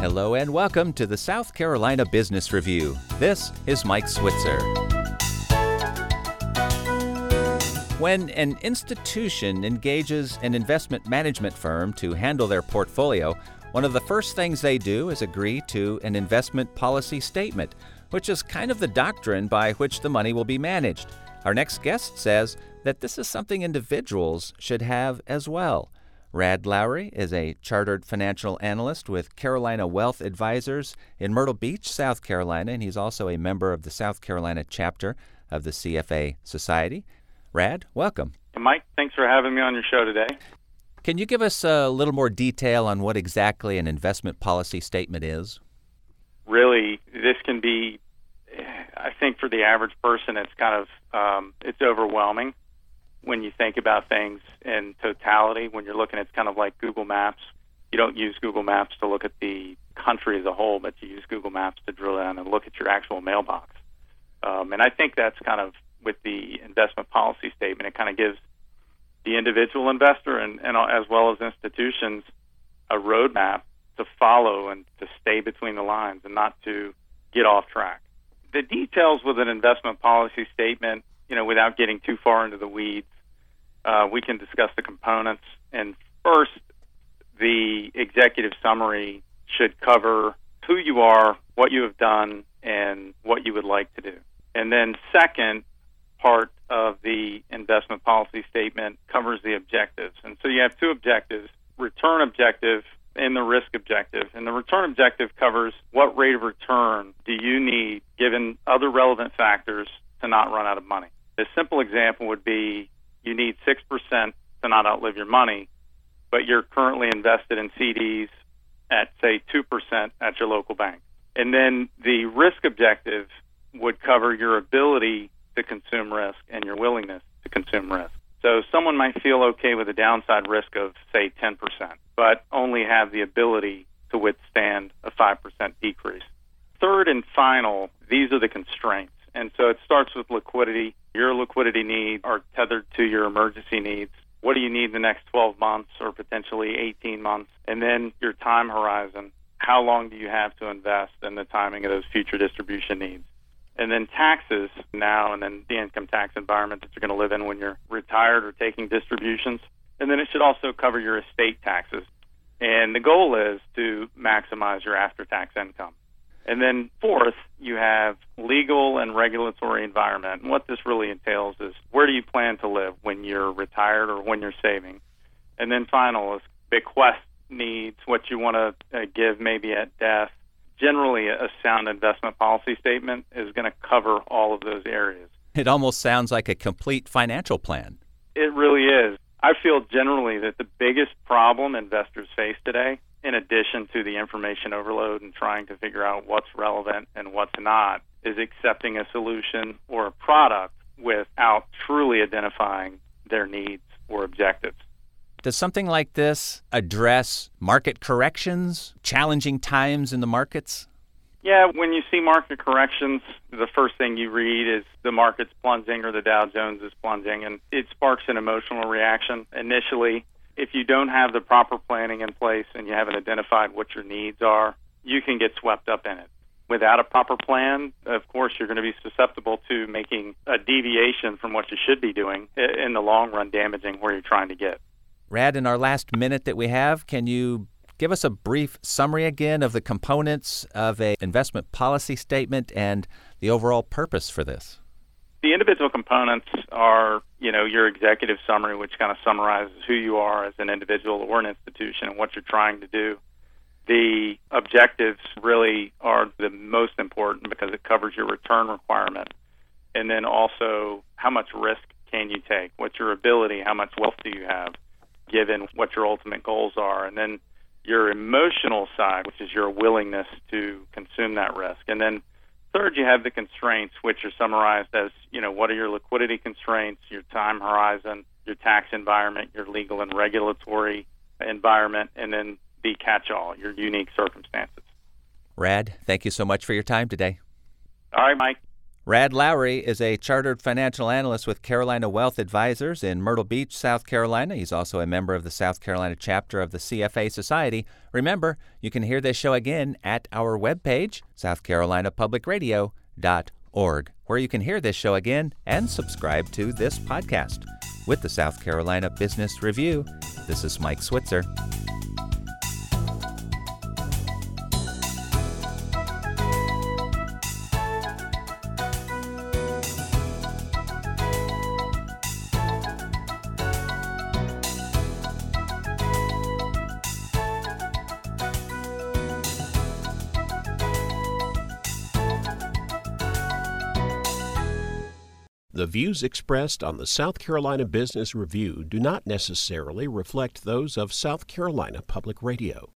Hello and welcome to the South Carolina Business Review. This is Mike Switzer. When an institution engages an investment management firm to handle their portfolio, one of the first things they do is agree to an investment policy statement, which is kind of the doctrine by which the money will be managed. Our next guest says that this is something individuals should have as well. Rad Lowry is a chartered financial analyst with Carolina Wealth Advisors in Myrtle Beach, South Carolina, and he's also a member of the South Carolina chapter of the CFA Society. Rad, welcome. Mike, thanks for having me on your show today. Can you give us a little more detail on what exactly an investment policy statement is? Really, this can be, I think for the average person, it's kind of, it's overwhelming when you think about things in totality. When you're looking, it's kind of like Google Maps. You don't use Google Maps to look at the country as a whole, but you use Google Maps to drill down and look at your actual mailbox. And I think that's kind of with the investment policy statement. It kind of gives the individual investor and as well as institutions a roadmap to follow and to stay between the lines and not to get off track. The details with an investment policy statement, without getting too far into the weeds, we can discuss the components. And first, the executive summary should cover who you are, what you have done, and what you would like to do. And then second part of the investment policy statement covers the objectives. And so you have two objectives, return objective and the risk objective. And the return objective covers what rate of return do you need given other relevant factors to not run out of money. A simple example would be you need 6% to not outlive your money, but you're currently invested in CDs at, say, 2% at your local bank. And then the risk objective would cover your ability to consume risk and your willingness to consume risk. So someone might feel okay with a downside risk of, say, 10%, but only have the ability to withstand a 5% decrease. Third and final, these are the constraints. And so it starts with liquidity. Your liquidity needs are tethered to your emergency needs. What do you need in the next 12 months or potentially 18 months? And then your time horizon. How long do you have to invest and the timing of those future distribution needs? And then taxes now, and then the income tax environment that you're going to live in when you're retired or taking distributions. And then it should also cover your estate taxes. And the goal is to maximize your after-tax income. And then fourth, you have legal and regulatory environment. And what this really entails is where do you plan to live when you're retired or when you're saving? And then final is bequest needs, what you want to give maybe at death. Generally, a sound investment policy statement is going to cover all of those areas. It almost sounds like a complete financial plan. It really is. I feel generally that the biggest problem investors face today, in addition to the information overload and trying to figure out what's relevant and what's not, is accepting a solution or a product without truly identifying their needs or objectives. Does something like this address market corrections, challenging times in the markets? Yeah, when you see market corrections, the first thing you read is the market's plunging or the Dow Jones is plunging, and it sparks an emotional reaction initially. If you don't have the proper planning in place and you haven't identified what your needs are, you can get swept up in it. Without a proper plan, of course, you're going to be susceptible to making a deviation from what you should be doing in the long run, damaging where you're trying to get. Rad, in our last minute that we have, can you give us a brief summary again of the components of an investment policy statement and the overall purpose for this? The individual components are, your executive summary, which kind of summarizes who you are as an individual or an institution and what you're trying to do. The objectives really are the most important because it covers your return requirement. And then also, how much risk can you take? What's your ability? How much wealth do you have, given what your ultimate goals are? And then your emotional side, which is your willingness to consume that risk. And then third, you have the constraints, which are summarized as, what are your liquidity constraints, your time horizon, your tax environment, your legal and regulatory environment, and then the catch-all, your unique circumstances. Rad, thank you so much for your time today. All right, Mike. Rad Lowry is a chartered financial analyst with Carolina Wealth Advisors in Myrtle Beach, South Carolina. He's also a member of the South Carolina chapter of the CFA Society. Remember, you can hear this show again at our webpage, southcarolinapublicradio.org, where you can hear this show again and subscribe to this podcast. With the South Carolina Business Review, this is Mike Switzer. The views expressed on the South Carolina Business Review do not necessarily reflect those of South Carolina Public Radio.